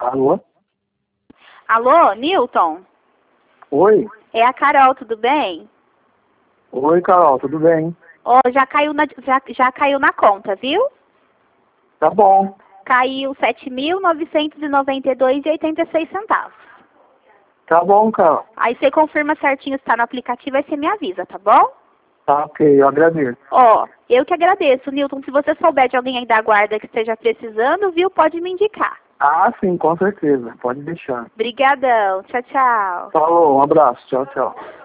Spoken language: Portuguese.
Alô? Alô, Newton? Oi? É a Carol, tudo bem? Oi, Carol, tudo bem? Ó, já caiu na conta, viu? Tá bom. Caiu R$ 7.992,86. Tá bom, Carol. Aí você confirma certinho se tá no aplicativo, aí você me avisa, tá bom? Tá ok, eu agradeço. Ó, eu que agradeço, Newton. Se você souber de alguém aí da guarda que esteja precisando, viu, pode me indicar. Ah, sim, com certeza. Pode deixar. Obrigadão. Tchau, tchau. Falou, um abraço. Tchau, tchau.